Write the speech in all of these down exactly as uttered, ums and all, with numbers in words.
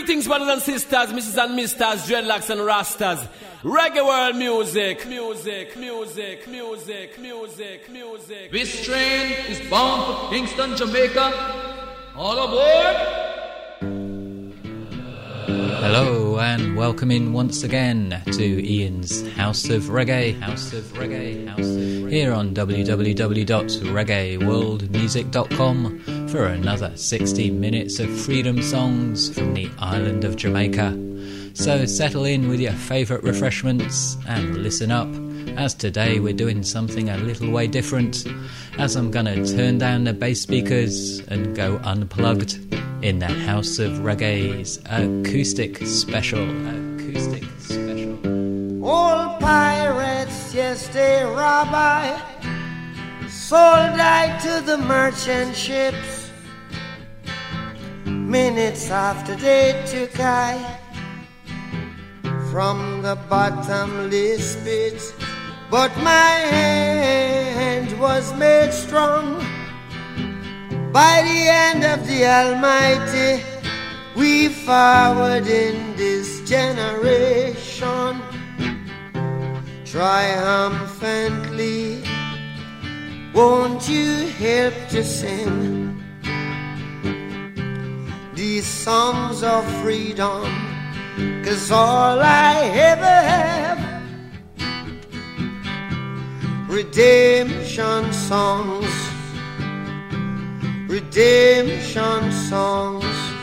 Greetings, brothers and sisters, missus and misters, dreadlocks and rastas. Reggae world music, music, music, music, music, music. This train is bound for Kingston, Jamaica. All aboard! Hello and welcome in once again to Ian's House of Reggae, House of Reggae, House of Reggae, here on w w w dot reggae world music dot com for another sixty minutes of freedom songs from the island of Jamaica. So settle in with your favourite refreshments and listen up, as today we're doing something a little way different, as I'm gonna turn down the bass speakers and go unplugged in the House of Reggae's acoustic special. Acoustic special. All pirates, yes, they rob I, sold I to the merchant ships. Minutes after they took I from the bottomless pit, but my hand was made strong by the hand of the Almighty. We forward in this generation triumphantly. Won't you help to sing these songs of freedom? 'Cause all I ever have, redemption songs, redemption songs.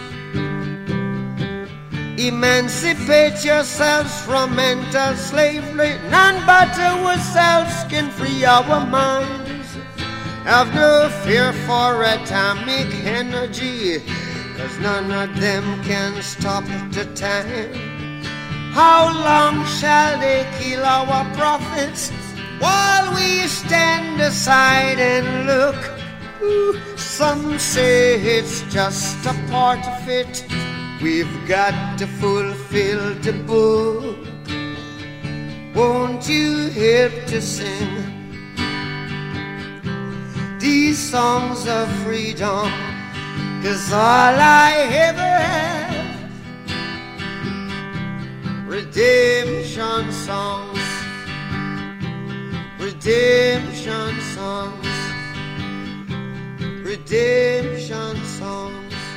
Emancipate yourselves from mental slavery. None but ourselves can free our minds. Have no fear for atomic energy, 'cause none of them can stop the time. How long shall they kill our prophets while we stand aside and look? Ooh, some say it's just a part of it. We've got to fulfill the book. Won't you help to sing these songs of freedom? 'Cause all I ever have, redemption songs, redemption songs, redemption songs.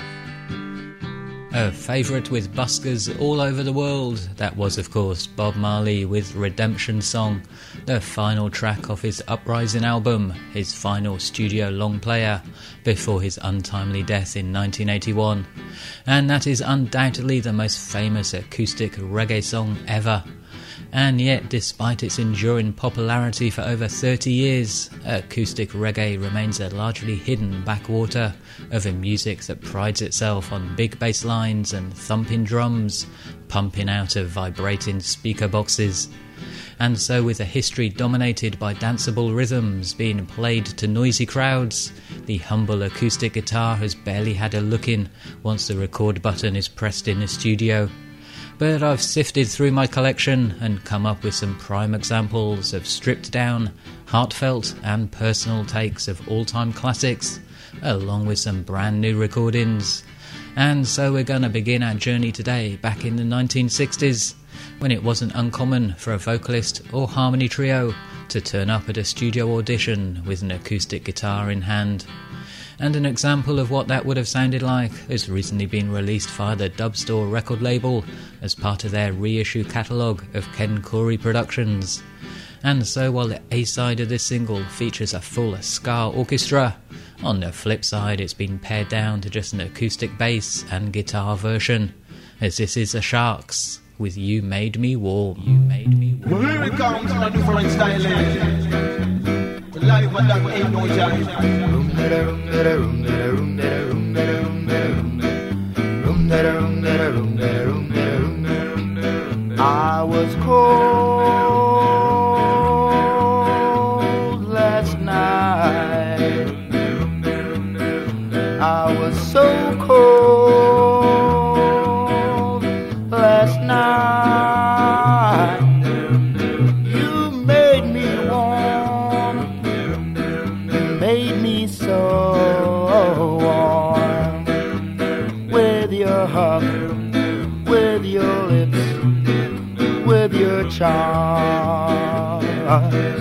A favourite with buskers all over the world, that was of course Bob Marley with Redemption Song, the final track off his Uprising album, his final studio long player before his untimely death in nineteen eighty-one. And that is undoubtedly the most famous acoustic reggae song ever. And yet, despite its enduring popularity for over thirty years, acoustic reggae remains a largely hidden backwater of a music that prides itself on big bass lines and thumping drums, pumping out of vibrating speaker boxes. And so, with a history dominated by danceable rhythms being played to noisy crowds, the humble acoustic guitar has barely had a look in once the record button is pressed in the studio. But I've sifted through my collection and come up with some prime examples of stripped down, heartfelt and personal takes of all-time classics, along with some brand new recordings. And so we're going to begin our journey today back in the nineteen sixties, when it wasn't uncommon for a vocalist or harmony trio to turn up at a studio audition with an acoustic guitar in hand. And an example of what that would have sounded like has recently been released via the Dubstore record label as part of their reissue catalogue of Ken Corey Productions. And so while the A-side of this single features a full ska orchestra, on the flip side it's been pared down to just an acoustic bass and guitar version, as this is the Sharks with You Made Me Warm. You Made Me Warm. Well, here it comes in a different style. Life and that ain't no jive. I was cold last night. I was so cold last night. You made me warm. You made me so warm with your hug. charms.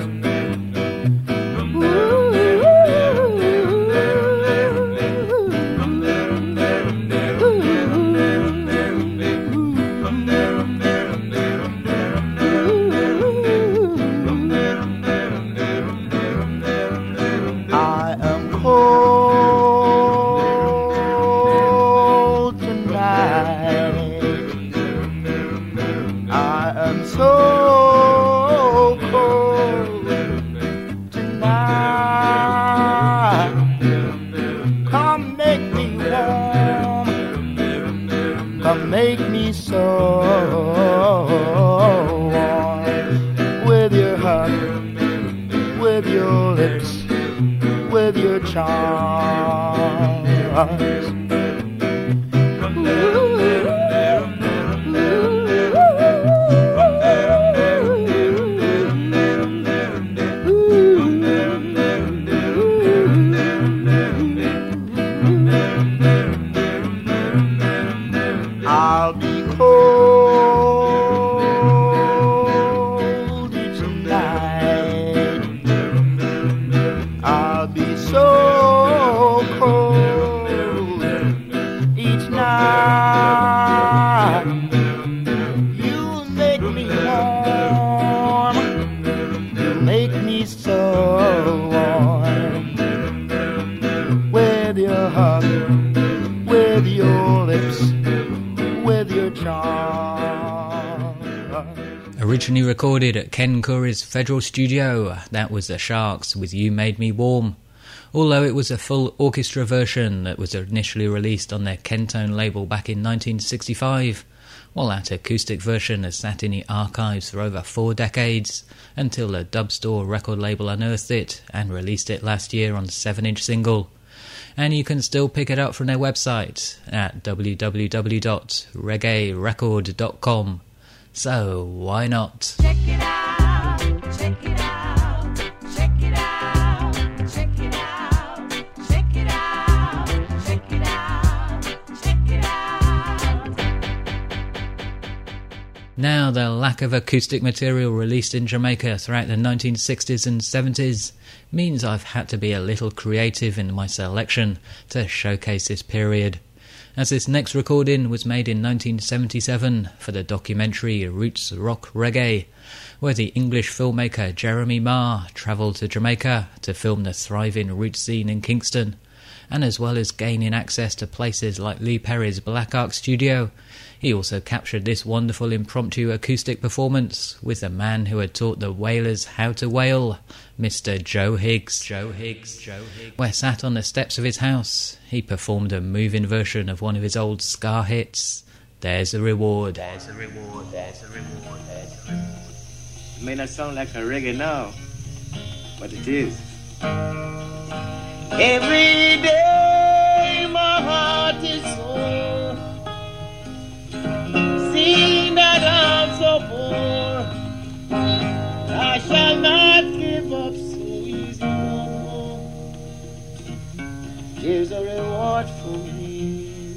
Originally recorded at Ken Curry's Federal Studio, that was the Sharks with You Made Me Warm, although it was a full orchestra version that was initially released on their Kentone label back in nineteen sixty-five, while that acoustic version has sat in the archives for over four decades, until the Dubstore record label unearthed it and released it last year on seven inch single. And you can still pick it up from their website at w w w dot reggae record dot com. So, why not? Check it out, check it out, check it out, check it out, check it out, check it out, check it out. Now, the lack of acoustic material released in Jamaica throughout the nineteen sixties and seventies means I've had to be a little creative in my selection to showcase this period, as this next recording was made in nineteen seventy-seven for the documentary Roots Rock Reggae, where the English filmmaker Jeremy Marr travelled to Jamaica to film the thriving roots scene in Kingston, and as well as gaining access to places like Lee Perry's Black Ark studio, he also captured this wonderful impromptu acoustic performance with the man who had taught the Wailers how to wail, Mister Joe Higgs. Joe Higgs, Joe Higgs. Where sat on the steps of his house, he performed a moving version of one of his old ska hits, There's a Reward. There's a reward, there's a reward, there's a reward. It may not sound like a reggae now, but it is. Every day my heart is sore, seeing that I'm so poor, I shall not give up so easy no more. There's a reward for me,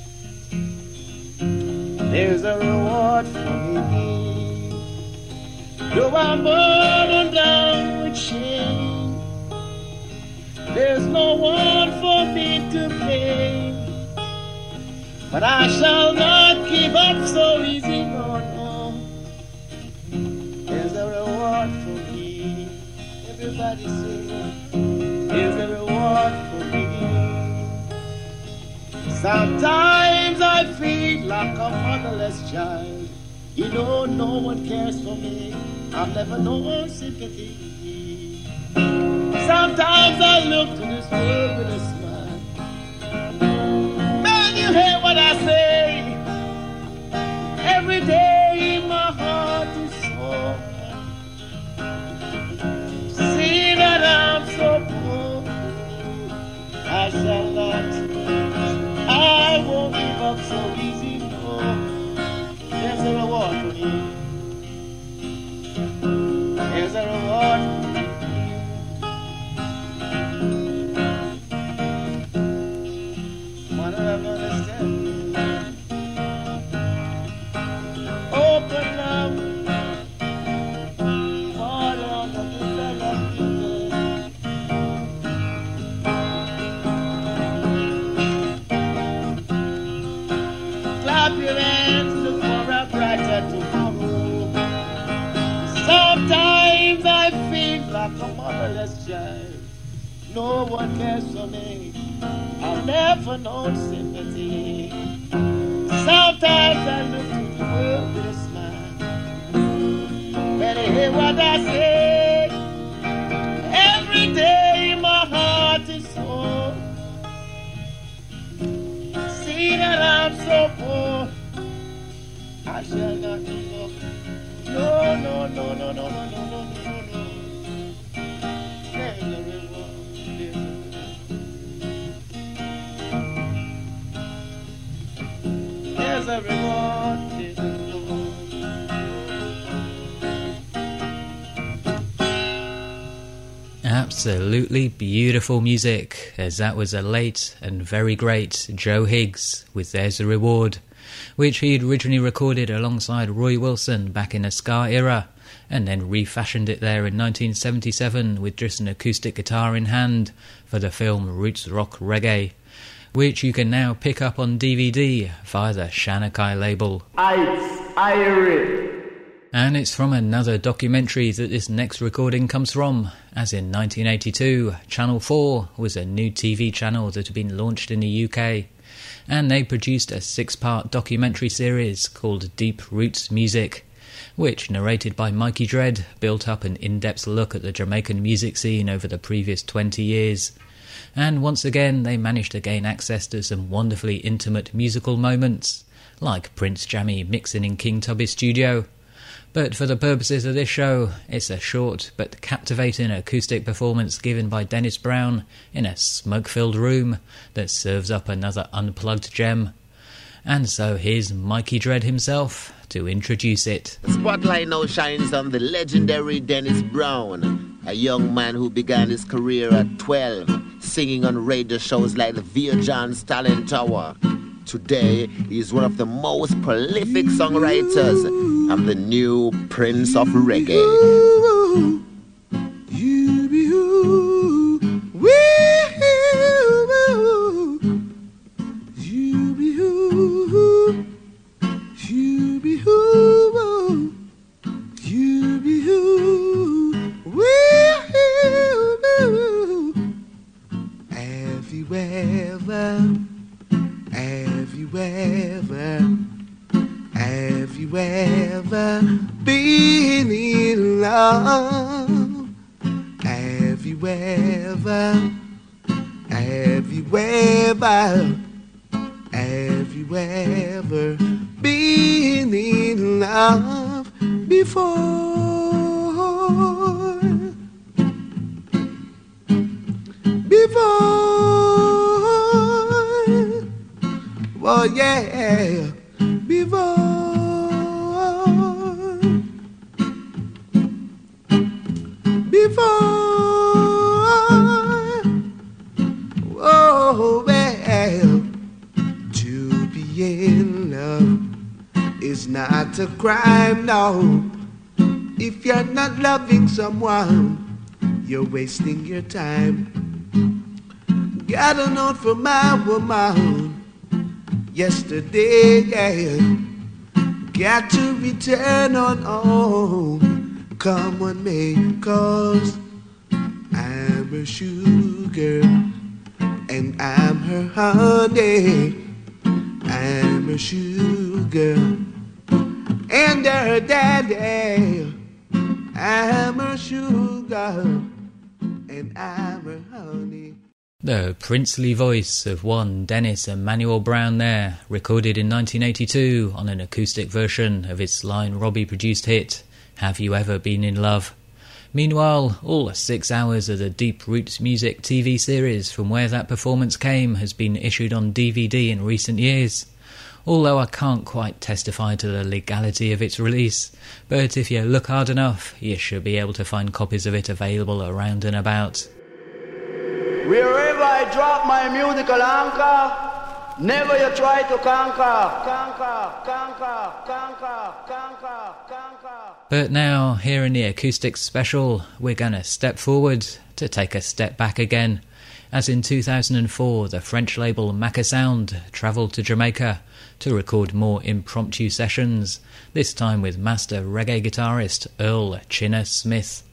there's a reward for me, though I'm burdened down with shame, there's no one for me to blame. But I shall not give up so easy, no, no. There's a reward for me. Everybody say, there's a reward for me. Sometimes I feel like a motherless child. You know, no one cares for me. I've never known sympathy. Sometimes I look to this world with a smile. Man, you hear what I say? Every day my heart is sore. See that I'm so poor, I shall not, I won't give up so easy, no. There's a reward for me. There's a reward for me. child. No one cares for me. I've never known sympathy. Sometimes I look to the world with a smile. When I hear what I say, every day my heart is full. See that I'm so poor, I shall not give up. No, no, no, no, no, no, no, no, no, no. There's a reward. There's a reward. There's a reward. Absolutely beautiful music, as that was a late and very great Joe Higgs with There's a Reward, which he'd originally recorded alongside Roy Wilson back in the ska era, and then refashioned it there in nineteen seventy-seven with just an acoustic guitar in hand for the film Roots Rock Reggae, which you can now pick up on D V D via the Shanakai label. Ice, Irie. And it's from another documentary that this next recording comes from, as in nineteen eighty-two, Channel four was a new T V channel that had been launched in the U K, and they produced a six-part documentary series called Deep Roots Music, which, narrated by Mikey Dread, built up an in-depth look at the Jamaican music scene over the previous twenty years. And once again, they managed to gain access to some wonderfully intimate musical moments, like Prince Jammy mixing in King Tubby's studio. But for the purposes of this show, it's a short but captivating acoustic performance given by Dennis Brown in a smoke-filled room that serves up another unplugged gem. And so here's Mikey Dread himself to introduce it. The spotlight now shines on the legendary Dennis Brown, a young man who began his career at twelve, singing on radio shows like the Via John's Talent Tower. Today, he is one of the most prolific songwriters and the new Prince of Reggae. Have you ever, have you ever been in love? Have you ever, have you ever, have you ever been in love before? Before? Oh yeah, before, before, oh well, to be in love is not a crime, no. If you're not loving someone, you're wasting your time. Got a note from my woman yesterday, yeah. Got to return on home, come what may, cause I'm her sugar and I'm her honey. I'm her sugar and her daddy. I'm her sugar and I'm her honey. The princely voice of one Dennis Emmanuel Brown there, recorded in nineteen eighty-two on an acoustic version of his Sly and Robbie produced hit, Have You Ever Been in Love? Meanwhile, all six hours of the Deep Roots Music T V series from where that performance came has been issued on D V D in recent years, although I can't quite testify to the legality of its release, but if you look hard enough, you should be able to find copies of it available around and about. Wherever I drop my musical anchor, never you try to conquer, conquer, conquer, conquer, conquer, conquer. But now, here in the acoustic special, we're going to step forward to take a step back again, as in two thousand four the French label Macca Sound travelled to Jamaica to record more impromptu sessions, this time with master reggae guitarist Earl Chinna Smith.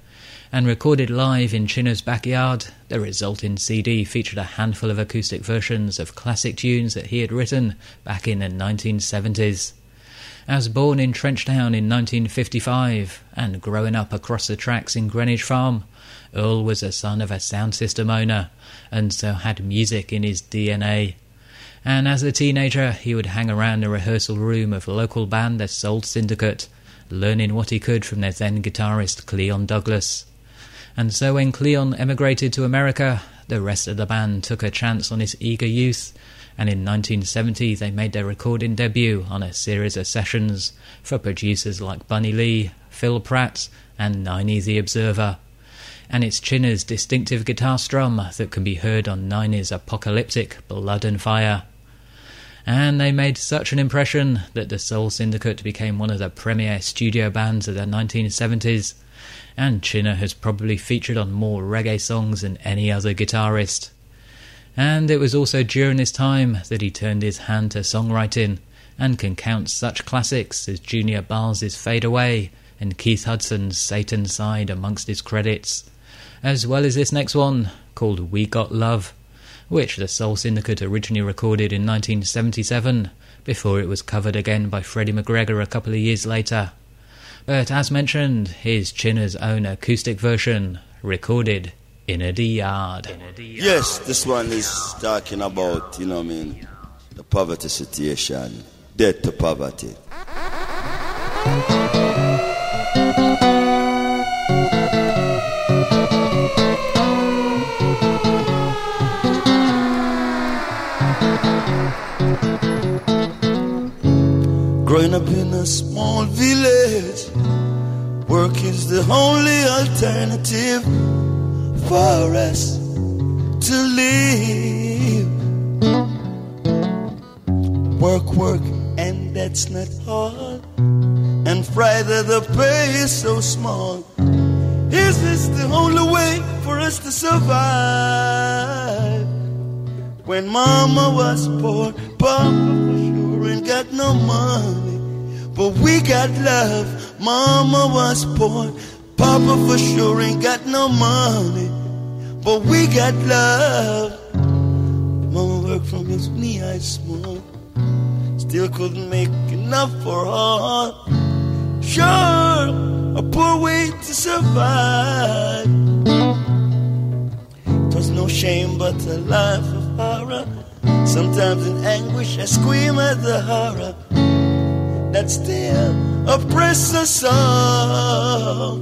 And recorded live in Chinna's backyard, the resulting C D featured a handful of acoustic versions of classic tunes that he had written back in the nineteen seventies. As born in Trenchtown in nineteen fifty-five and growing up across the tracks in Greenwich Farm, Earl was a son of a sound system owner and so had music in his D N A. And as a teenager, he would hang around the rehearsal room of local band the Soul Syndicate, learning what he could from their then guitarist Cleon Douglas. And so when Cleon emigrated to America, the rest of the band took a chance on his eager youth, and in nineteen seventy they made their recording debut on a series of sessions for producers like Bunny Lee, Phil Pratt and Niney the Observer. And it's Chinna's distinctive guitar strum that can be heard on Niney's apocalyptic Blood and Fire. And they made such an impression that the Soul Syndicate became one of the premier studio bands of the nineteen seventies, and Chinna has probably featured on more reggae songs than any other guitarist. And it was also during this time that he turned his hand to songwriting, and can count such classics as Junior Barnes' Fade Away and Keith Hudson's Satan's Side amongst his credits, as well as this next one, called We Got Love, which the Soul Syndicate originally recorded in nineteen seventy-seven, before it was covered again by Freddie McGregor a couple of years later. But as mentioned, here's Chinna's own acoustic version, recorded in a D yard. Yes, this one is talking about, you know what I mean, the poverty situation, death to poverty. Growing up in a small village, work is the only alternative for us to live. Work, work, and that's not all. And Friday the pay is so small. Is this the only way for us to survive? When mama was poor, papa for sure ain't got no money, but we got love. Mama was poor, papa for sure ain't got no money, but we got love. Mama worked from his knee high small, still couldn't make enough for all. Sure, a poor way to survive. It was no shame but a life of horror. Sometimes in anguish I scream at the horror that still oppress us all.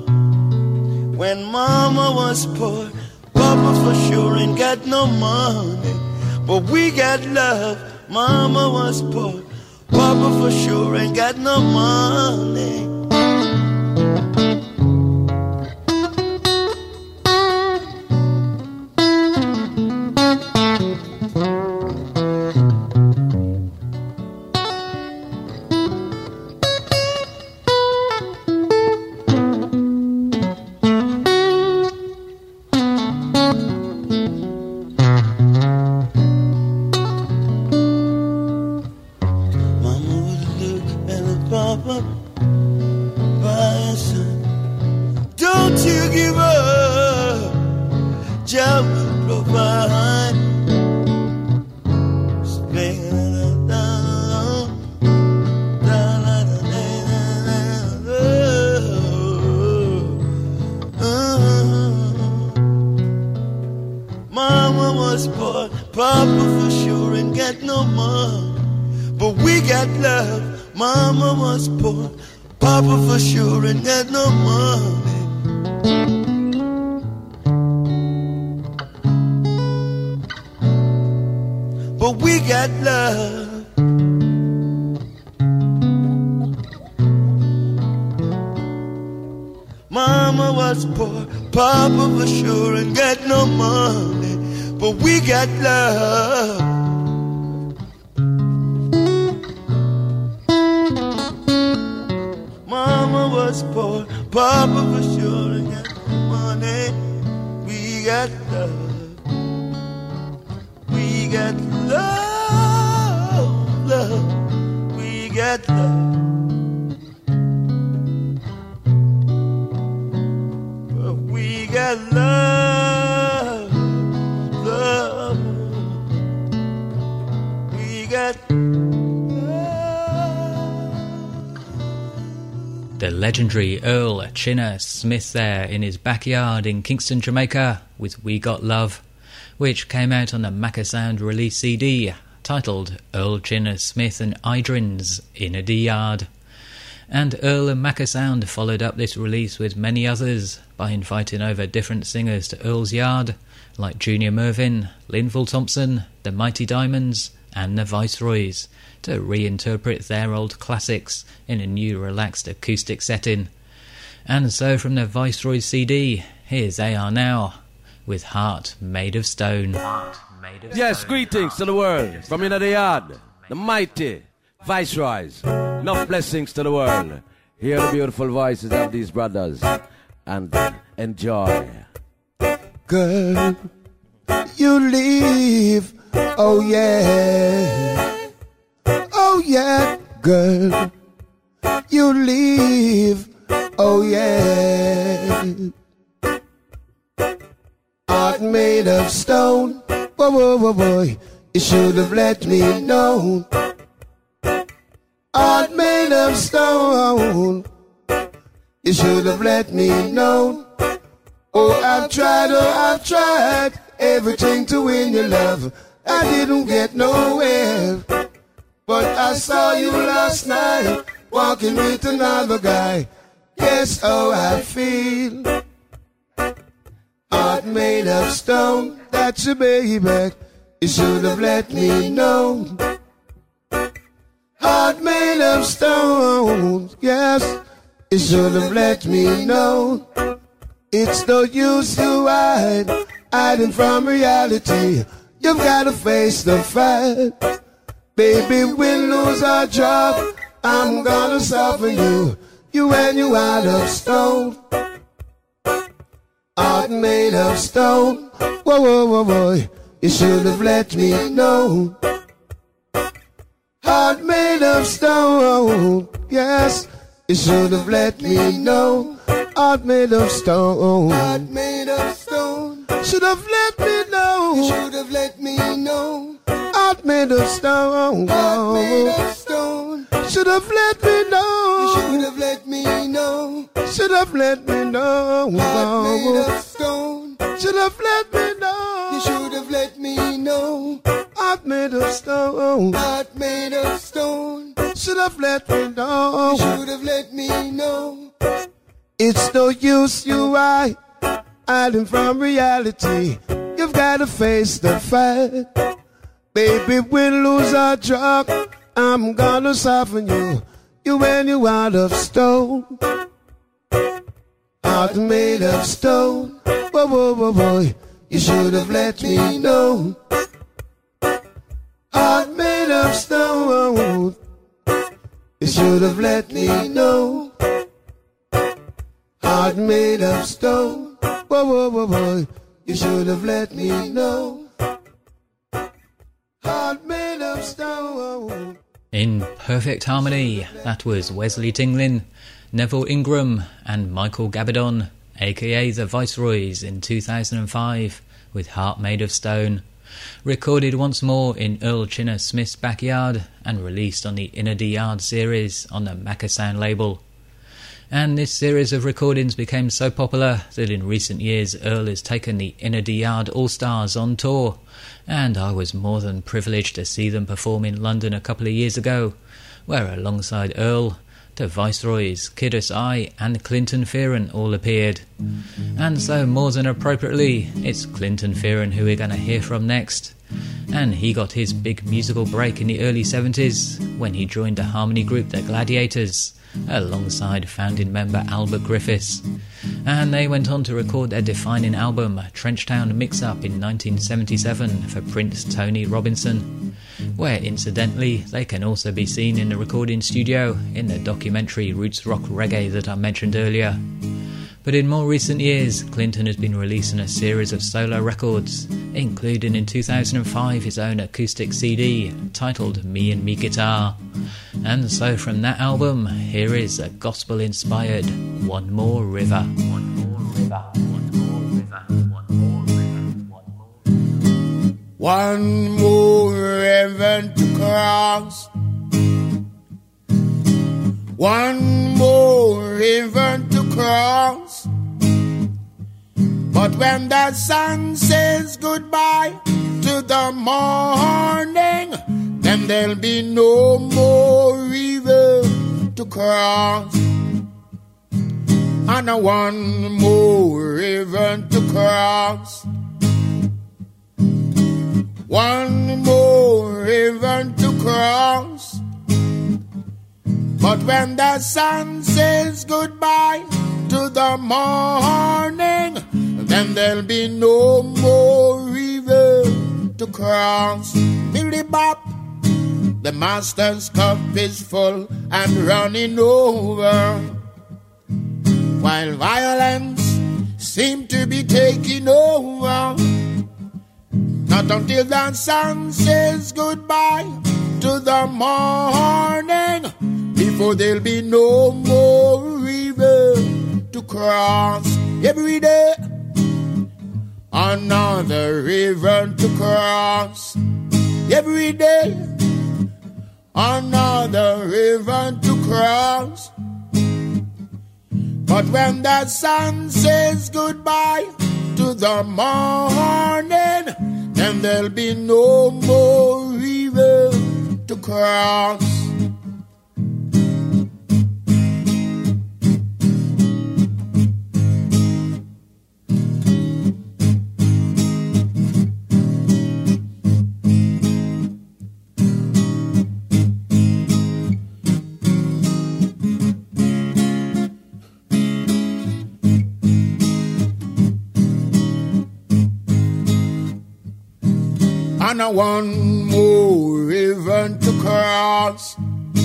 When mama was poor, papa for sure ain't got no money, but we got love. Mama was poor, papa for sure ain't got no money. We forget. The legendary Earl Chinner Smith there in his backyard in Kingston, Jamaica with We Got Love, which came out on the Macca Sound release C D titled Earl Chinner Smith and Idrin's Inner D Yard. And Earl and Macca Sound followed up this release with many others by inviting over different singers to Earl's yard like Junior Mervyn, Linval Thompson, the Mighty Diamonds and the Viceroys to reinterpret their old classics in a new relaxed acoustic setting. And so from the Viceroys C D, here's A R Now with Heart Made of Stone. Heart made of Yes, stone. greetings to the world from Inner the Yard, the mighty Viceroys. Enough blessings to the world. Hear the beautiful voices of these brothers and enjoy. Girl, you leave, oh yeah, oh yeah, girl, you leave, oh yeah. Heart made of stone, whoa, whoa, whoa, boy, you should have let me know. Heart made of stone, you should have let me know. Oh, I've tried, oh, I've tried everything to win your love. I didn't get nowhere, but I saw you last night walking with another guy. Guess how I feel. Heart made of stone, that's your baby. You should have let me know. Heart made of stone, yes, you should have let me know. It's no use you hide, hiding from reality. You've got to face the fact. Baby, we'll lose our job. I'm gonna soften you, you and you out of stone. Heart made of stone, whoa, whoa, whoa, whoa. You should have let me know. Heart made of stone, yes, you should have let me know. Heart made of stone, heart made of stone. Should have let me know. You should have let me know. Heart made of stone, heart made of stone. Should have let me know. You should have let me know. Should have let me know. Heart made of stone. Should have let me know. You should have let me know. Heart made of stone, heart made of stone. Should have let me know. You should have let me know. It's no use you hide, hiding from reality. You've got to face the fact. Baby, we'll lose our job. I'm gonna soften you, you and you out of stone. Heart made of stone, whoa, whoa, whoa, whoa. You should have let me know. Heart made of stone, you should have let me know. Heart made of stone, whoa, whoa, whoa, whoa. You should have let me know. Heart made of stone. In perfect harmony, that was Wesley Tinglin, Neville Ingram and Michael Gabadon, aka the Viceroys, in two thousand five with Heart Made of Stone, recorded once more in Earl Chinner Smith's backyard and released on the Inner D Yard series on the Macca Sound label. And this series of recordings became so popular that in recent years Earl has taken the Inner D Yard All-Stars on tour, and I was more than privileged to see them perform in London a couple of years ago, where alongside Earl, the Viceroys, Kidus I and Clinton Fearon all appeared. And so more than appropriately, it's Clinton Fearon who we're going to hear from next. And he got his big musical break in the early seventies when he joined the harmony group The Gladiators, alongside founding member Albert Griffiths, and they went on to record their defining album Trenchtown Mix-Up in nineteen seventy-seven for Prince Tony Robinson, where incidentally they can also be seen in the recording studio in the documentary Roots Rock Reggae that I mentioned earlier. But in more recent years, Clinton has been releasing a series of solo records, including in two thousand five his own acoustic C D titled Me and Me Guitar. And so from that album, here is a gospel-inspired One More River. One More River, One More River, One More River, One More River. One more heaven to cross. One more heaven to cross. But when the sun says goodbye to the morning, then there'll be no more river to cross. And one more river to cross. One more river to cross. But when the sun says goodbye to the morning, then there'll be no more river to cross. Billy Bop, the master's cup is full and running over, while violence seems to be taking over. Not until the sun says goodbye to the morning, before there'll be no more river to cross. Every day, another river to cross. Every day, another river to cross. But when the sun says goodbye to the morning, then there'll be no more river to cross. And a one more river to cross.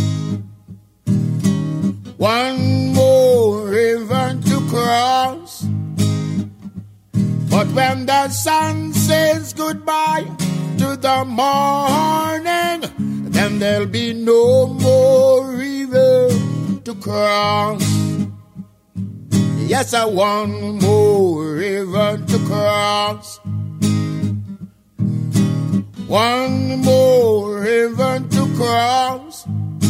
One more river to cross. But when the sun says goodbye to the morning, then there'll be no more river to cross. Yes, a one more river to cross. One more river to cross.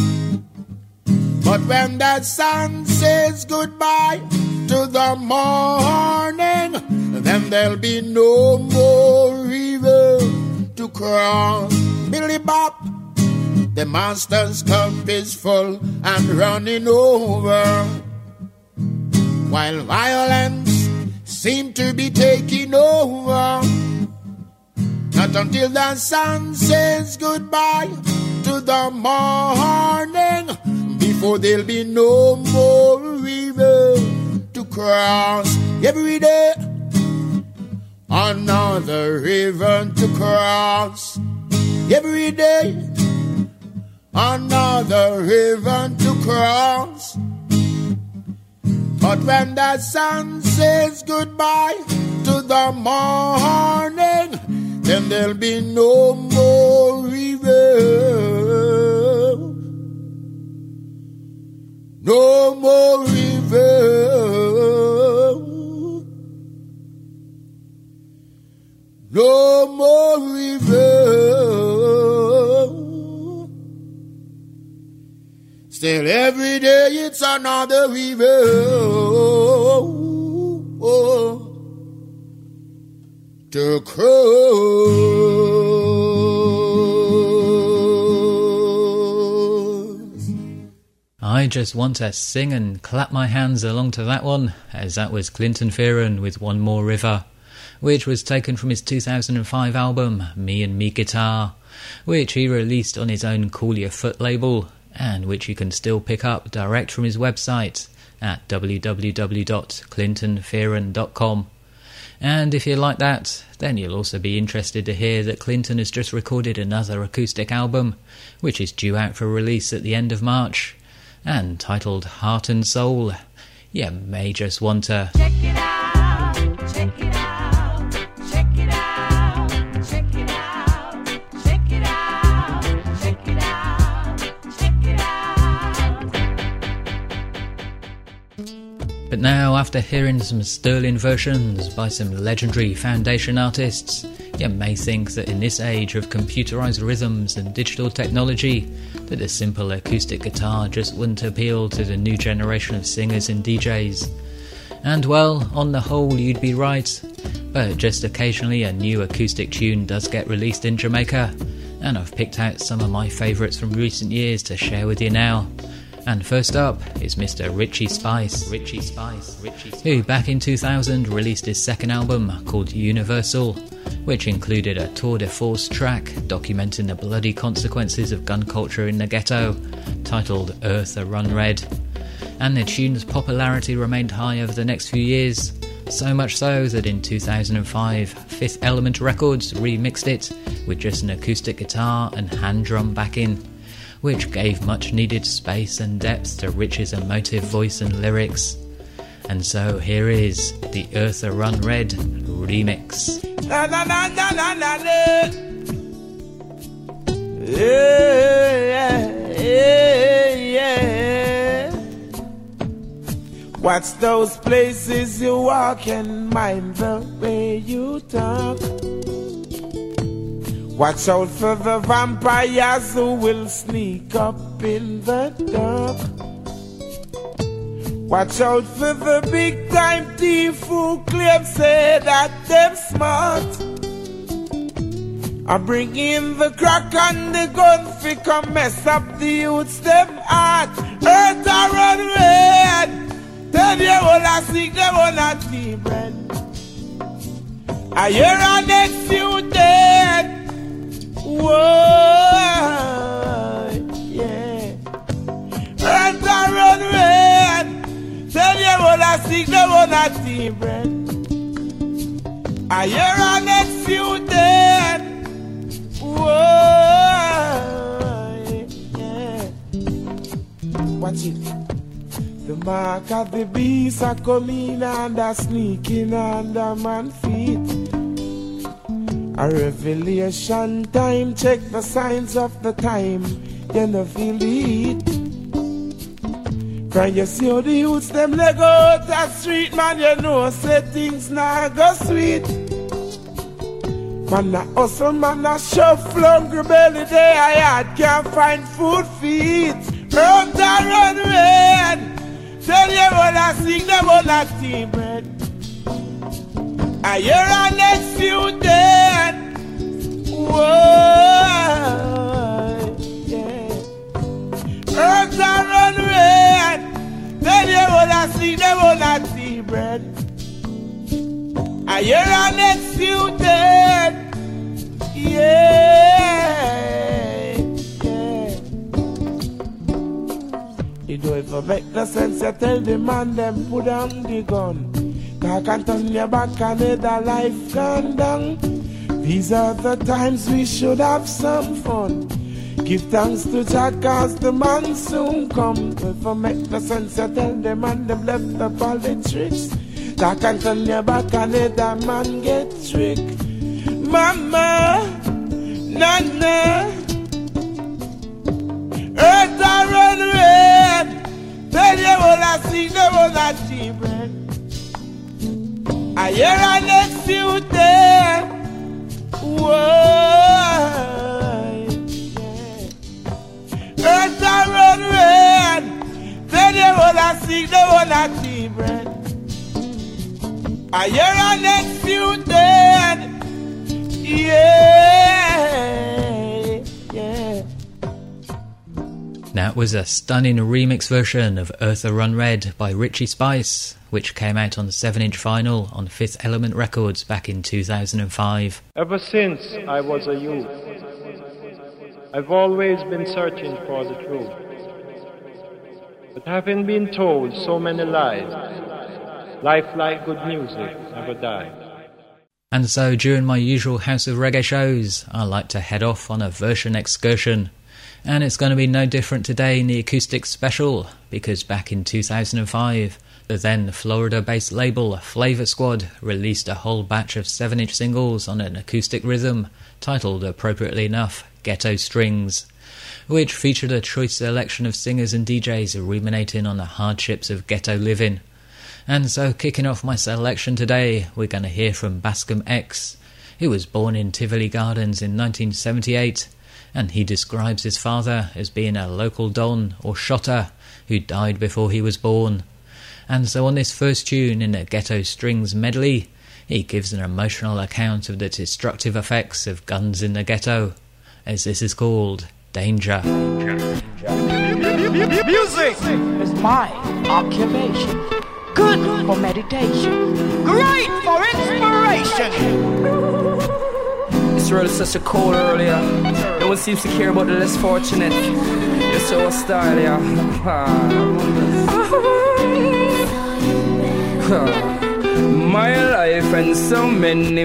But when the sun says goodbye to the morning, then there'll be no more river to cross. Billy Bop, the master's cup is full and running over, while violence seems to be taking over. Not until the sun says goodbye to the morning, before there'll be no more river to cross. Every day, another river to cross. Every day, another river to cross. But when the sun says goodbye to the morning, then there'll be no more river, no more river, no more river. Still every day it's another river. Oh, to cross. I just want to sing and clap my hands along to that one, as that was Clinton Fearon with One More River, which was taken from his two thousand five album Me and Me Guitar, which he released on his own Call Your Foot label, and which you can still pick up direct from his website at w w w dot clinton fearon dot com. And if you like that, then you'll also be interested to hear that Clinton has just recorded another acoustic album, which is due out for release at the end of March, and titled Heart and Soul. You may just want to Check it out, check it out, check it out, check it out, check it out, check it out, check it out. But now, after hearing some sterling versions by some legendary Foundation artists, You may think that in this age of computerized rhythms and digital technology, that a simple acoustic guitar just wouldn't appeal to the new generation of singers and D Js. And well, on the whole you'd be right, but just occasionally a new acoustic tune does get released in Jamaica, and I've picked out some of my favourites from recent years to share with you now. And first up is Mister Richie Spice, Richie Spice, Richie Spice, who back in two thousand released his second album called Universal, which included a tour de force track documenting the bloody consequences of gun culture in the ghetto, titled Earth a Run Red. And the tune's popularity remained high over the next few years, so much so that in two thousand five, Fifth Element Records remixed it with just an acoustic guitar and hand drum backing, which gave much needed space and depth to Rich's emotive voice and lyrics. And so here is the Earth a Run Red remix. Na na na na na na na. Yeah, yeah, yeah. Watch those places you walk and mind the way you talk. Watch out for the vampires who will sneak up in the dark. Watch out for the big time thief who claim say that them smart. I bring in the crack and the gun fi come mess up the youths them heart. Earth a run red. Tell you all I seek them on a tea bread. I hear a next you dead. Whoa, yeah. Earth a run red. Tell you all I seek them on a tea bread. I hear a next you dead. Whoa, yeah. Watch it. The mark of the beast are coming and are sneaking under man's feet. A revelation time, check the signs of the time, you know feel the heat. Can you see how the youths them leg out that street, man, you know say things not go sweet. Man a hustle, man a shuffle, hungry belly day, I had can't find food for eat. Earth a run red. Tell you what I sing them on that tea bread. I hear a next few dead. Whoa, yeah. Earth a run red. Tell you what I sing them on that tea bread. I hear a next few dead. Yeah, yeah. It don't even make no sense. You tell the man them put down the gun. I can turn your back and let the life gone down. These are the times we should have some fun. Give thanks to Jah cause the man soon come. If I make no sense, you tell the man them left up all the tricks. I can turn your back and let the man get tricked. Mama, Nana, Earth a run red. Tell you all I see them on that tea bread. I hear a next few dead. Whoa, yeah. Earth a run red. Tell you all I see them on that tea bread. I hear a next few dead. Yeah, yeah. That was a stunning remix version of Earth a Run Red by Richie Spice, which came out on the seven inch vinyl on Fifth Element Records back in two thousand five. Ever since I was a youth, I've always been searching for the truth. But having been told so many lies, life like good music never dies. And so during my usual House of Reggae shows, I like to head off on a version excursion. And it's going to be no different today in the acoustic special, because back in two thousand five, the then Florida-based label Flavor Squad released a whole batch of seven inch singles on an acoustic rhythm, titled appropriately enough, Ghetto Strings, which featured a choice selection of singers and D Js ruminating on the hardships of ghetto living. And so kicking off my selection today, we're going to hear from Bascom X He was born in Tivoli Gardens in nineteen seventy-eight, and he describes his father as being a local don or shotter who died before he was born. And so on this first tune in a Ghetto Strings medley, he gives an emotional account of the destructive effects of guns in the ghetto, as this is called Danger. Music is my occupation. Good for meditation. Great for inspiration. This world is such a cold world, yeah. No one seems to care about the less fortunate. You're so hostile, yeah. My life and so many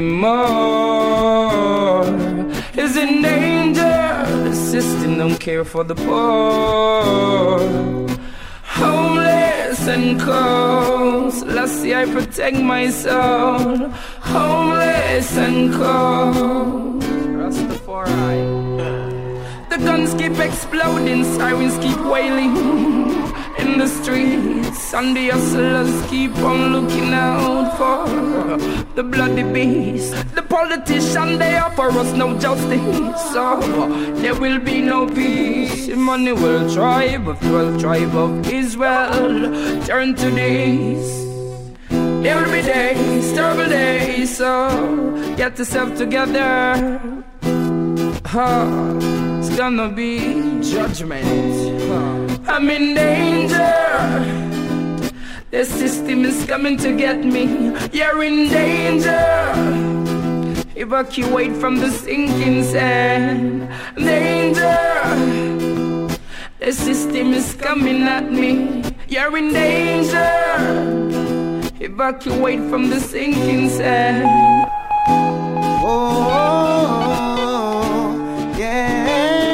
more is in danger. The system don't care for the poor. Homeless and cold, last year I protect my soul. Homeless and cold, Rastafari. The guns keep exploding, sirens keep wailing in the streets, and the hustlers keep on looking out for the bloody beast. The politicians, they offer us no justice, so there will be no peace. Emmanuel tribe of twelve tribe of Israel turn to this. There will be days, terrible days, so get yourself together. Oh, it's gonna be judgment. Oh. I'm in danger. The system is coming to get me. You're in danger. Evacuate from the sinking sand. Danger. The system is coming at me. You're in danger. Evacuate from the sinking sand. Oh, yeah.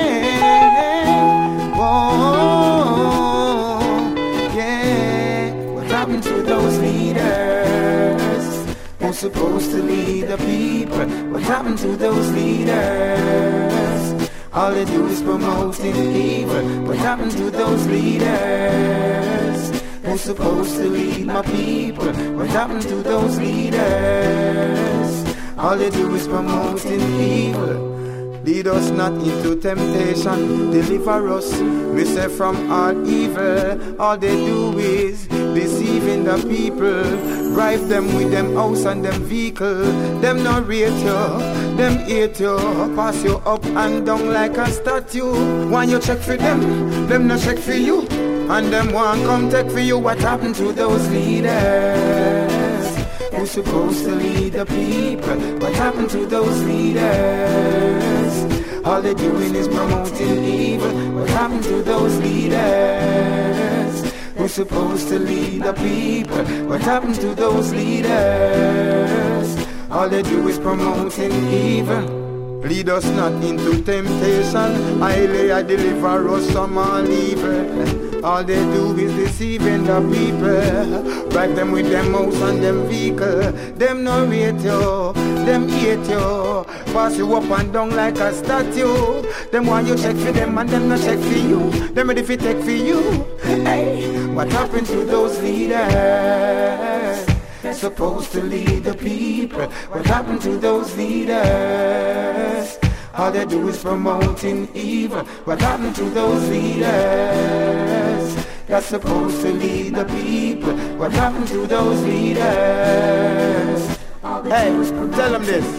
Oh, yeah. What happened to those leaders who's supposed to lead the people? What happened to those leaders? All they do is promoting evil. What happened to those leaders who's supposed to lead my people? What happened to those leaders? All they do is promoting evil. Lead us not into temptation, deliver us, we say, from all evil. All they do is deceiving the people, bribe them with them house and them vehicle. Them not rate you, them hate you, pass you up and down like a statue. When you check for them, them not check for you, and them want come take for you. What happened to those leaders who's supposed to lead the people? What happened to those leaders? All they're doing is promoting evil. What happened to those leaders who's supposed to lead the people? What happened to those leaders? All they do is promoting evil. Lead us not into temptation, I lay I deliver us from all evil. All they do is deceiving the people, bribe them with them house and them vehicle. Them no rate you, them hate you, pass you up and down like a statue. Them want you check for them and them not check for you. Them ready for take for you. Hey, what happened to those leaders supposed to lead the people? What happened to those leaders? All they do is promoting evil. What happened to those leaders that's supposed to lead the people? What happened to those leaders? Hey, tell them this.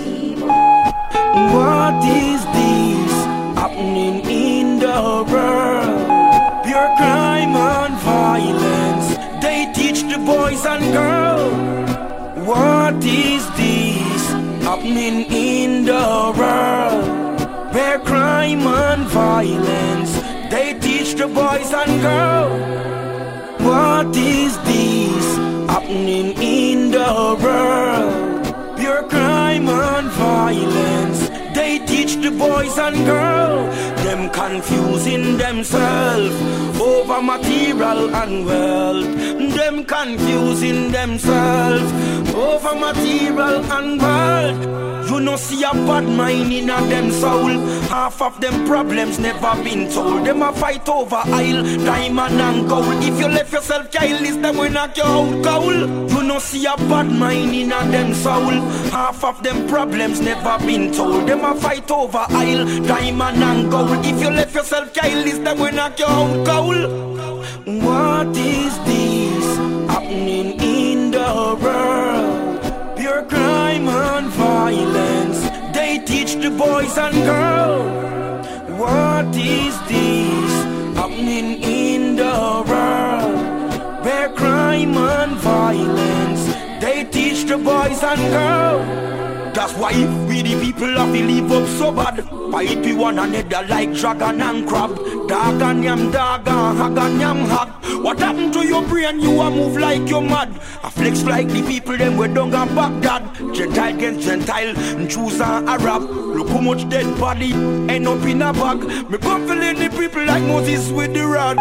What is this happening in the world? Pure crime and violence, they teach the boys and girls. What is this happening in the world? Where crime and violence, they teach the boys and girls. What is this happening in the world? Pure crime and violence, they teach the boys and girls. Them confusing themselves over material and wealth. Them confusing themselves over material and wealth. You know see a bad mind in a them soul. Half of them problems never been told. Them a fight over oil, diamond and gold. If you left yourself careless, them will knock you out cold. You you no see a bad mind in a them soul. Half of them problems never been told. Them a fight over oil, diamond and gold. If you left yourself careless, then we knock you out cold. What is this happening in the world? Pure crime and violence, they teach the boys and girls. What is this happening in the world? Where crime and violence, they teach the boys and girls. That's why we the people have to live up so bad. Fight we one another like dragon and crab. Dog and yam dog and hog and yam hog. What happened to your brain? You a move like you're mad. I flex like the people them we don't go Baghdad. Gentile against Gentile, Jews and Arab. Look how much dead body end up in a bag. Me come feeling the people like Moses with the rod.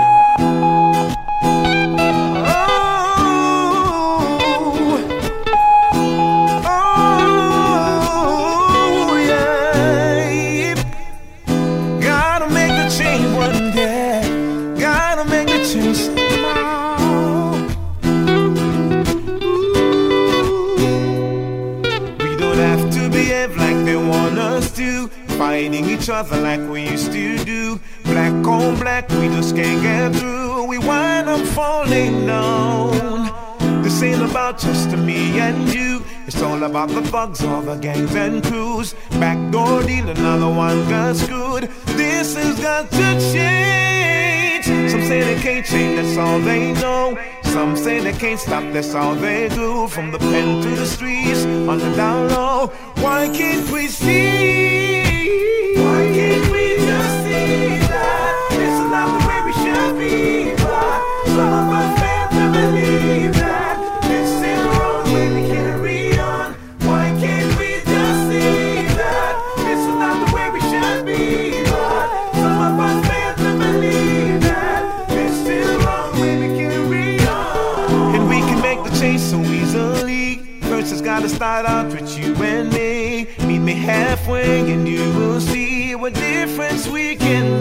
Fighting each other like we used to do. Black on black, we just can't get through. We wind up falling down. This ain't about just me and you. It's all about the thugs, all the gangs and crews. Backdoor deal, another one got screwed. This has got to change. Some say they can't change, that's all they know. Some say they can't stop, that's all they do. From the pen to the streets, on the down low. Why can't we see? Why can't we just see that this is not the way we should be? But some of us fail to believe that this is the wrong way we carry on. Why can't we just see that this is not the way we should be? But some of us fail to believe that this is the wrong way we carry on. And we can make the change so easily. First it's gotta start out with you and me. Meet me halfway and you will see what difference we can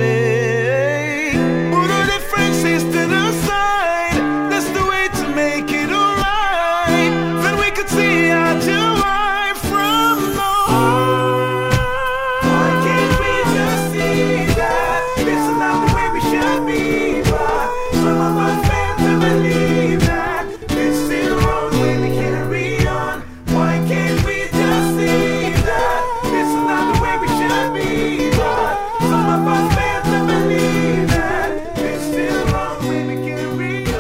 make. Put the differences to the side. That's the way to make it alright. Then we could see eye to eye from the heart. Why can't we just see that this is not the way we should be? But some of us fail to believe that this is the wrong way we carry on. Why can't we just see that this is not the way we should be? But some of us fail to believe that this is the wrong way we carry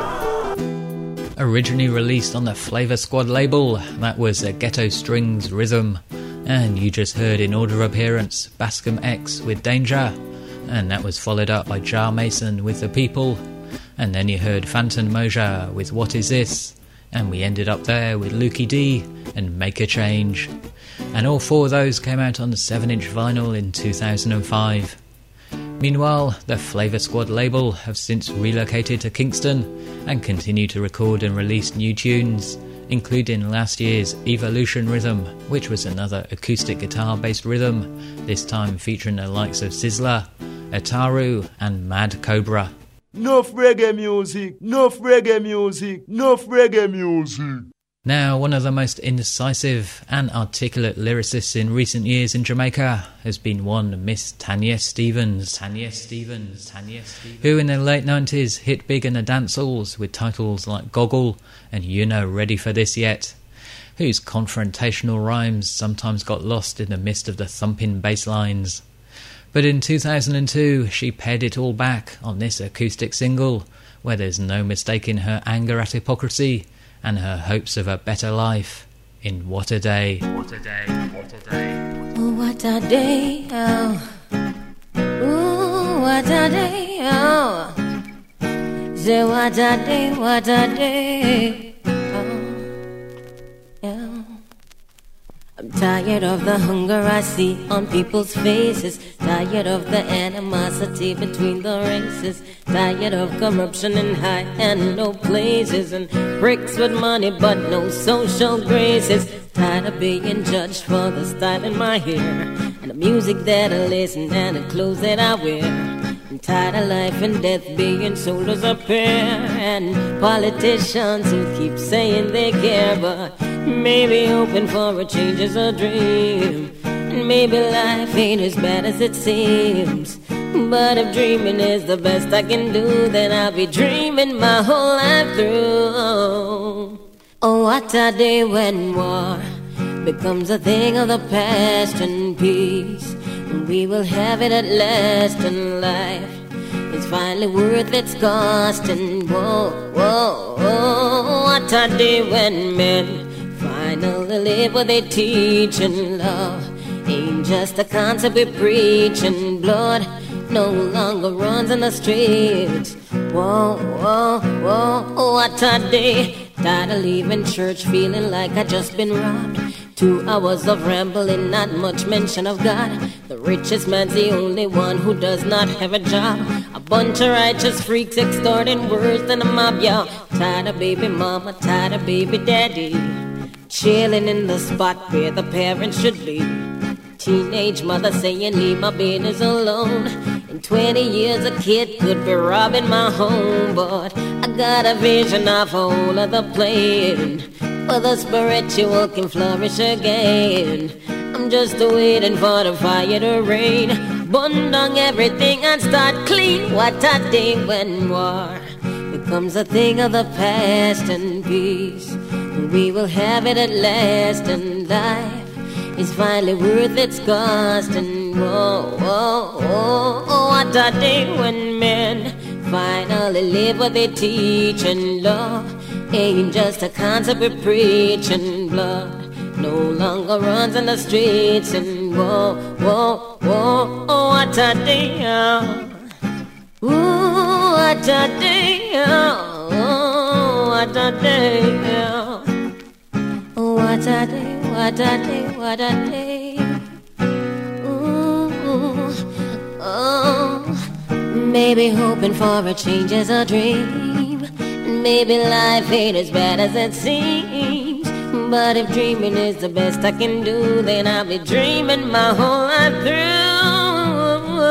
on. Originally released on the Flavor Squad label, that was a Ghetto Strings Rhythm. And you just heard in order of appearance Bascom X with Danger, and that was followed up by Jar Mason with The People, and then you heard Phantom Moja with What Is This, and we ended up there with Lukey D and Make a Change. And all four of those came out on the seven inch vinyl in two thousand five. Meanwhile, the Flavor Squad label have since relocated to Kingston and continue to record and release new tunes, including last year's Evolution Rhythm, which was another acoustic guitar based rhythm, this time featuring the likes of Sizzla, Ataru and Mad Cobra. Enough reggae music, enough reggae music, enough reggae music. Now, one of the most incisive and articulate lyricists in recent years in Jamaica has been one Miss Tanya Stephens, Tanya Stephens, Tanya Stephens, who in the late nineties hit big in the dance halls with titles like Goggle and You Know Ready for This Yet, whose confrontational rhymes sometimes got lost in the midst of the thumping bass lines. But in two thousand two, she pared it all back on this acoustic single, where there's no mistaking her anger at hypocrisy and her hopes of a better life in What a Day. What a Day, what a day. Oh, what a day, oh. Ooh, what a day, oh. Say what a day, what a day, oh. Yeah. I'm tired of the hunger I see on people's faces. Tired of the animosity between the races. Tired of corruption in high and low places. And bricks with money but no social graces. Tired of being judged for the style in my hair and the music that I listen and the clothes that I wear. I'm Tired of life and death being sold as a pair, and politicians who keep saying they care, but maybe hoping for a change is a dream. And maybe life ain't as bad as it seems. But if dreaming is the best I can do, then I'll be dreaming my whole life through. Oh, what a day when war becomes a thing of the past, and peace we will have it at last, and life is finally worth its cost. And whoa, whoa, whoa, what a day when men finally live what they teach, and love ain't just a concept we preach, and blood no longer runs in the streets. Whoa, whoa, whoa, what a day. Tired of leaving church feeling like I just been robbed. Two hours of rambling, not much mention of God. The richest man's the only one who does not have a job. A bunch of righteous freaks extorting worse than a mob, y'all. Tired of baby mama, tired of baby daddy, chilling in the spot where the parents should be. Teenage mother saying leave my business alone. In twenty years a kid could be robbing my home, but I got a vision of a whole other plane where the spiritual can flourish again. I'm just waiting for the fire to rain, burn down everything and start clean. What a day when war becomes a thing of the past, and peace we will have it at last, and life is finally worth its cost. And whoa, whoa, whoa, oh, what a day when men finally live what they teach, and love ain't just a concept we preach, and blood no longer runs in the streets. And whoa, whoa, whoa, oh, what a day, oh. Ooh, what a day, oh, oh, what a day, oh. Oh, what a day, what a day, what a day. Ooh, oh, maybe hoping for a change is a dream. Maybe life ain't as bad as it seems. But if dreaming is the best I can do, then I'll be dreaming my whole life through.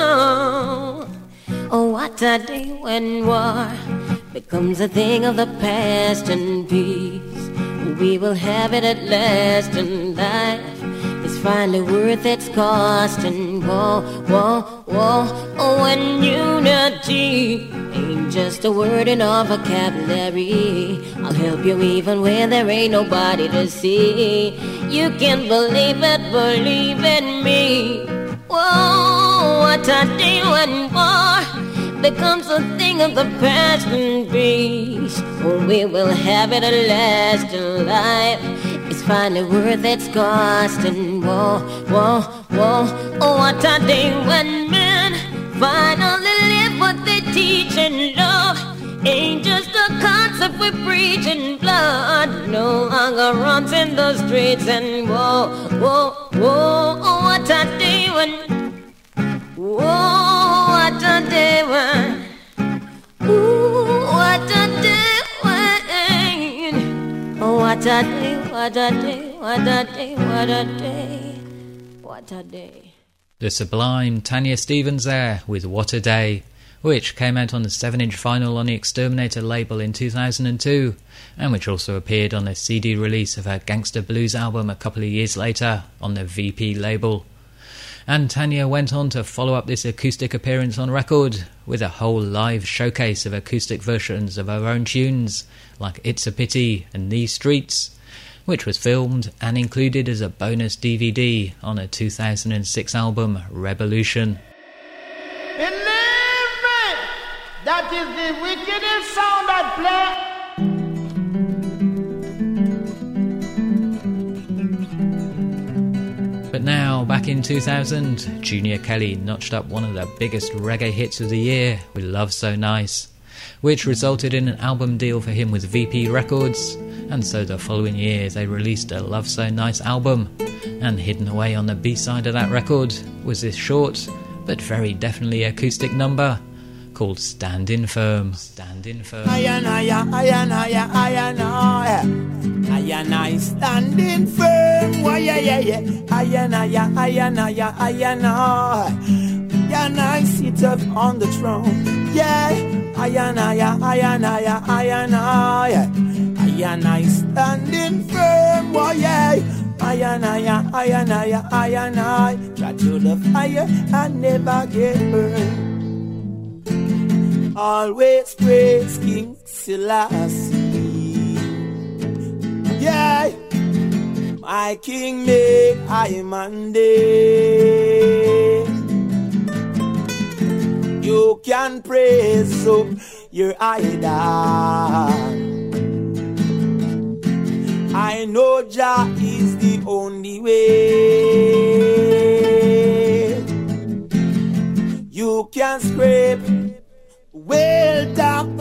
Oh, what a day when war becomes a thing of the past, and peace we will have it at last, and life is finally worth its cost. And whoa, whoa, whoa, oh, when unity ain't just a word in our vocabulary, I'll help you even when there ain't nobody to see. You can believe it, believe in me. Whoa, what a day when war becomes a thing of the past, and peace oh, we will have it at last, and life is finally worth its cost. And whoa, whoa, whoa, oh, what a day when men finally live what they teach, and love ain't just a concept we preach, and blood no longer runs in the streets. And whoa, whoa, whoa, oh, what a day when, whoa, what a day when, ooh, what a day when, oh, what a day, what a day, what a day, what a day, what a day. The sublime Tanya Stephens there with What a Day, which came out on the seven inch vinyl on the Exterminator label in two thousand two, and which also appeared on the C D release of her Gangsta Blues album a couple of years later on the V P label. And Tanya went on to follow up this acoustic appearance on record with a whole live showcase of acoustic versions of her own tunes, like It's a Pity and These Streets, which was filmed and included as a bonus D V D on her two thousand six album Revolution. Believe me, that is the wickedest sound that play. But now, back in two thousand, Junior Kelly notched up one of the biggest reggae hits of the year with Love So Nice, which resulted in an album deal for him with V P Records, and so the following year they released a Love So Nice album, and hidden away on the B-side of that record was this short, but very definitely acoustic number, called Standing Firm. Standing Firm. I and I, I and I, I and I, I and I standing firm. Why, yeah, yeah, yeah. I and I, I and I, I and I. Yeah, and I sit up on the throne. Yeah, I and I, I and I, I and I, I and I standing firm. Oh yeah, I and I, I and I, I and I try to the fire and never get burned. Always praise King Selassie. Yeah, my King made I Monday. You can praise up your idol. I know Jah is the only way. You can scrape well down the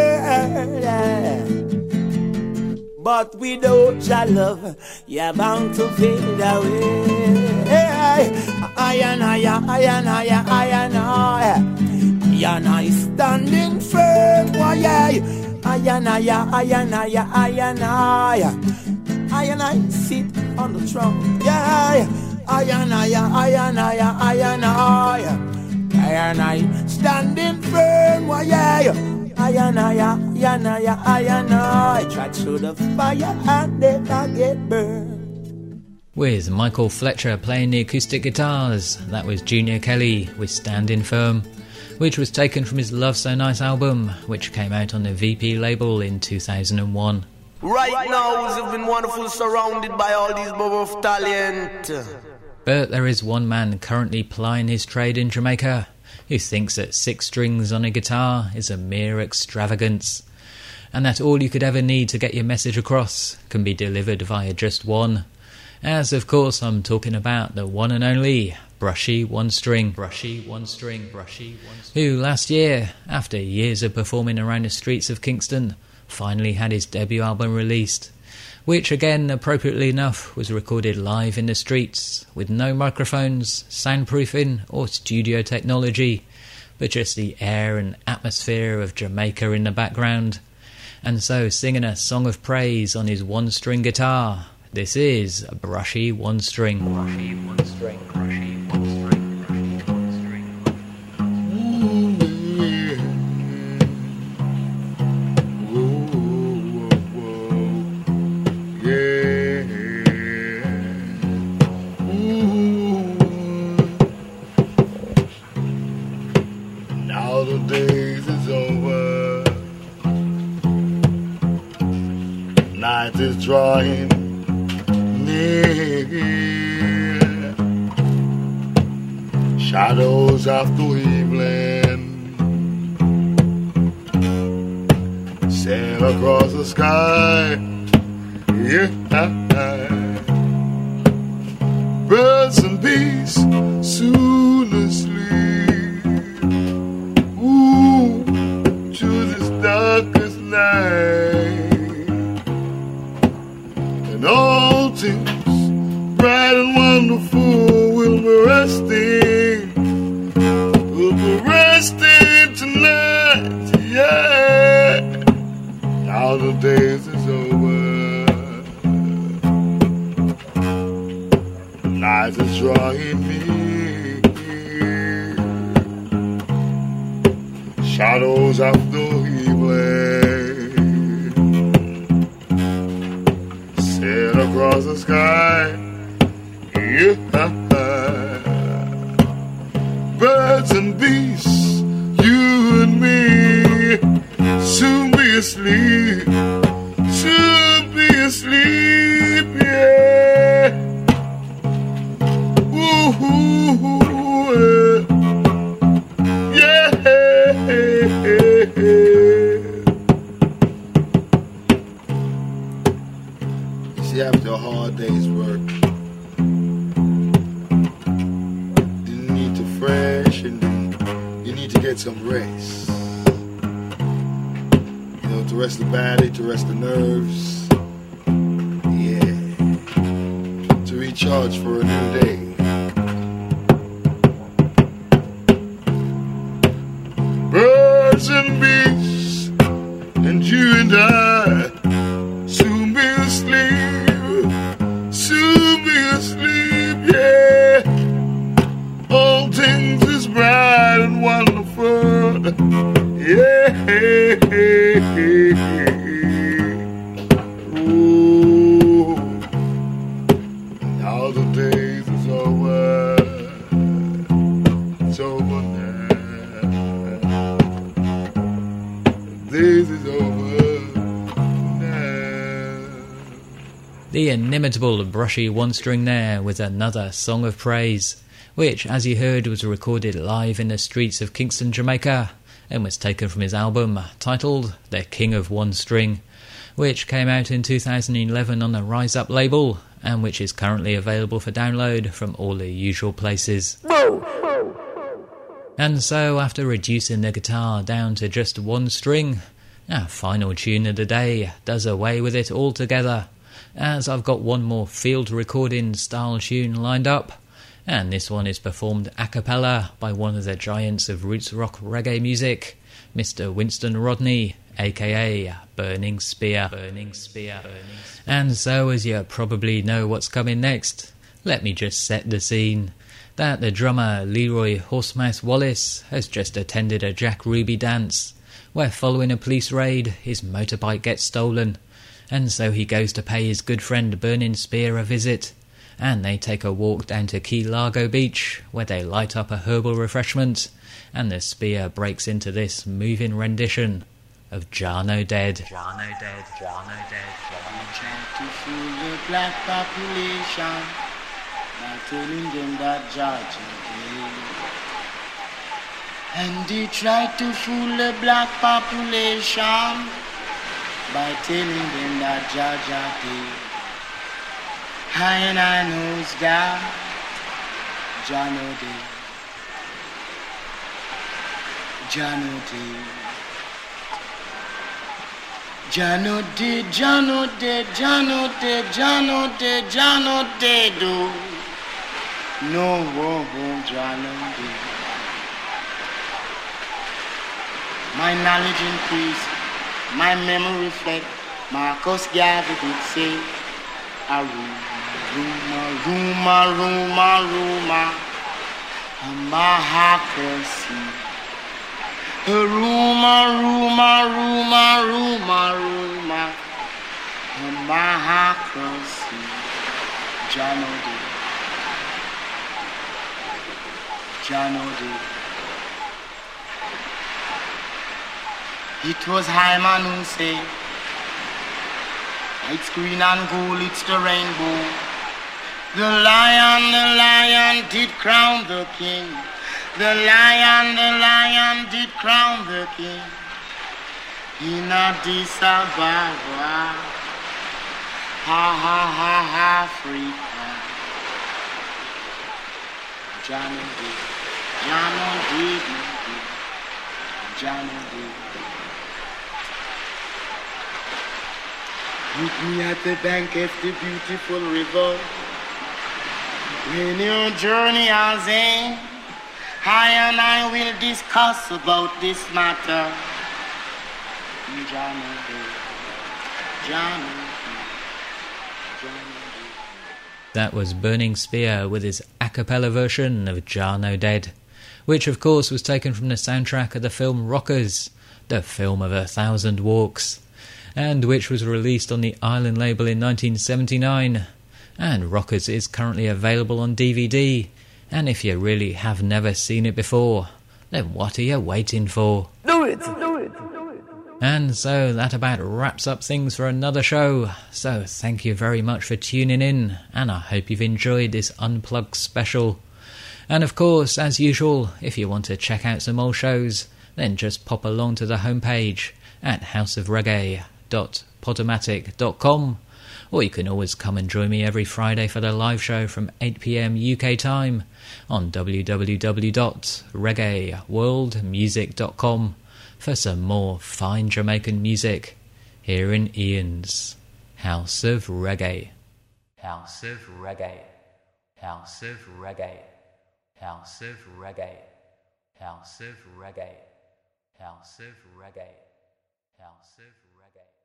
world, but without Jah love, you're bound to fade away. I and I, I and I, I and I, and I standing firm. Oh yeah, I and I, I and I, I and I, I and I sit on the throne. Yeah, I and I, I and I, I and I, I and I standing firm. Oh yeah, I and I, I and I, I and I try through the fire and then I get burned. With Michael Fletcher playing the acoustic guitars, that was Junior Kelly with Standing Firm, which was taken from his Love So Nice album, which came out on the V P label in two thousand one. Right now, we've been wonderful, surrounded by all these bubble of talent. But there is one man currently plying his trade in Jamaica who thinks that six strings on a guitar is a mere extravagance, and that all you could ever need to get your message across can be delivered via just one. As of course I'm talking about the one and only Brushy One String, Brushy One String, Brushy One String, who last year, after years of performing around the streets of Kingston, finally had his debut album released, which again, appropriately enough, was recorded live in the streets, with no microphones, soundproofing or studio technology, but just the air and atmosphere of Jamaica in the background. And so singing a song of praise on his one-string guitar, this is Brushy One String. Brushy One String, Brushy One String, Brushy One String. Now the days is over, night is drawing near, shadows after evening sail across the sky. Yeah, birds and bees soon asleep. Ooh, to this darkest night, and all things bright and wonderful will be resting, will be resting tonight. Yeah, now the days is over, night is drawing me, shadows after evening sail across the sky. Yeah, birds and beasts, you and me, soon be asleep, soon be asleep. Yeah. Ooh, yeah. You see, after a hard day's work, you need to fresh and you need to get some rest. You know, to rest the body, to rest the nerves. Yeah. To recharge for a new day. Birds and beasts, and you and I, soon be asleep, soon be asleep, yeah. All things is bright. Yeah, hey, hey, hey, hey. Ooh, now the days is over. It's over now. Days is over now. The inimitable Brushy One String there with another song of praise, which, as you heard, was recorded live in the streets of Kingston, Jamaica, and was taken from his album titled The King of One String, which came out in two thousand eleven on the Rise Up label, and which is currently available for download from all the usual places. And so, after reducing the guitar down to just one string, our final tune of the day does away with it altogether, as I've got one more field recording style tune lined up, and this one is performed a cappella by one of the giants of roots rock reggae music, Mister Winston Rodney, aka Burning Spear. Burning Spear. Burning Spear. And so, as you probably know what's coming next, let me just set the scene that the drummer Leroy Horsemouth Wallace has just attended a Jack Ruby dance, where following a police raid his motorbike gets stolen, and so he goes to pay his good friend Burning Spear a visit, and they take a walk down to Key Largo Beach, where they light up a herbal refreshment, and the Spear breaks into this moving rendition of Jano Dead. Jano Dead, Jano Dead, Jano Dead. To fool the black population by telling them that Georgia dead. And they tried to fool the black population by telling them that Georgia dead. I and I knows that Jano Dead, Jano Dead, Jano Dead, Jano Dead, Jano Dead, Jano Dead, Jano Dead, oh, no, oh, oh, Jano Dead. My knowledge increase, my memory reflect, Marcus Garvey did say, a rumor, rumor, rumor, rumor, a mahacracy. A rumor, rumor, rumor, rumor, rumor, a mahacracy. Jano Dead, Jano Dead. It was Hyman who said, it's green and gold, it's the rainbow. The lion, the lion did crown the king. The lion, the lion did crown the king. In Addis Ababa, ha ha ha ha, Africa. Jano Dead, Jano Dead, Jano Dead. Meet me at the bank of the beautiful river. When your journey has end, I and I will discuss about this matter. Jano Dead, Jano Dead, Jano Dead. That was Burning Spear with his a cappella version of Jano Dead, which of course was taken from the soundtrack of the film Rockers, the film of a thousand walks, and which was released on the Island label in nineteen seventy-nine, and Rockers is currently available on D V D, and if you really have never seen it before, then what are you waiting for? Do it, do it, do it. And so that about wraps up things for another show, so thank you very much for tuning in, and I hope you've enjoyed this Unplugged special. And of course, as usual, if you want to check out some old shows, then just pop along to the homepage at house of reggae dot podomatic dot com, or you can always come and join me every Friday for the live show from eight p m U K time on w w w dot reggae world music dot com for some more fine Jamaican music here in Ian's House of Reggae. House of Reggae. House of Reggae. House of Reggae. House of Reggae. House of Reggae. House of Reggae.